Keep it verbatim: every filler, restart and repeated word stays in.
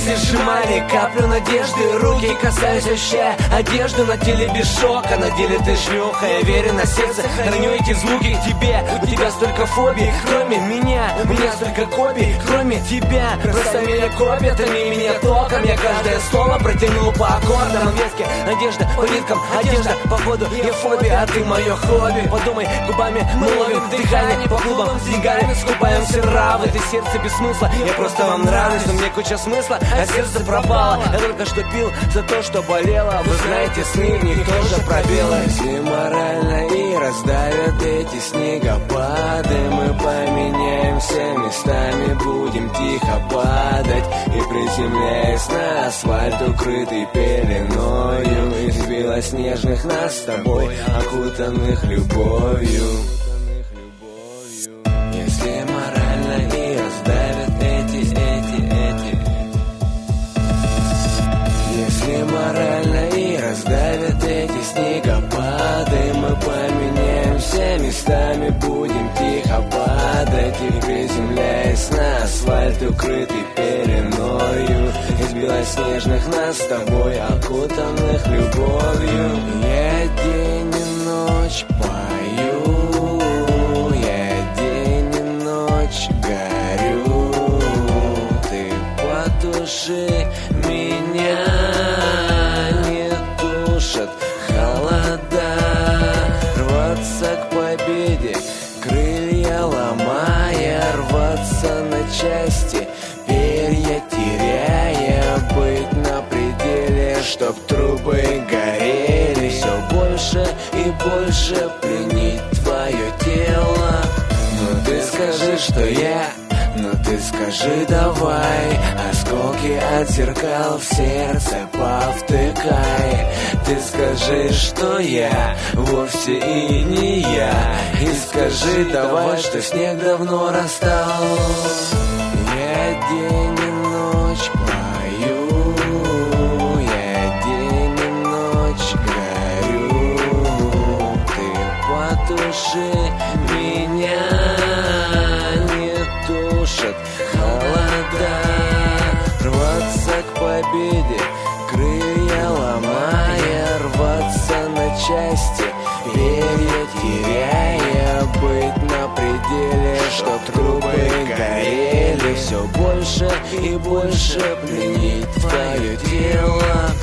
жизни сжимали каплю надежды, руки касаюсь, ощущая одежду на теле без шока. На деле ты шлюха, я верен на сердце, храню эти звуки к тебе. У тебя столько фобий, кроме меня, у меня столько копий, кроме тебя. Просто меня копят, они меня током. Я каждое слово протянул по аккордам. Ветки, надежда, по ниткам, одежда, походу я фобия, а ты мое хобби. Подумай, губами мы ловим дыхание, по клубам с деньгами скупаемся равы. Ты сердце без смысла, я просто вам нравлюсь, но мне куча смысла, а сердце пропало. Я только что пил за то, что болело. Вы знаете, сны в них тоже пробелы. Если морально и раздавят эти снегопады, мы поменяемся местами, будем тихо падать. И приземляясь на асфальт, укрытый пеленою из белоснежных нас с тобой, окутанных любовью. Если морально и раздавят эти, эти, эти Если морально и раздавят эти снегопады, мы поменяемся местами, будем тихо падать. И приземляясь на асфальт, укрытый пеленою из белоснежных нас с тобой, окутанных любовью. Я день и ночь пою, я день и ночь горю. Ты потуши меня, не тушат холода. Рваться к победе, крылья ломая, рваться на части, перья теряя, быть на пределе, чтоб трубы горели. Все больше и больше пленить твое тело. Но ты скажи, что я, но ты скажи давай, осколки от зеркал в сердце повтыкай. Ты скажи, что я вовсе и не я, и скажи давай, что снег давно растал. Я день и ночь пою, я день и ночь горю. Ты потуши меня, не тушат холода. Рваться к победе, крылья ломая, рваться на части, перья теряя, быть на пределе, чтоб трубы горели. Все больше и больше пленить твое тело.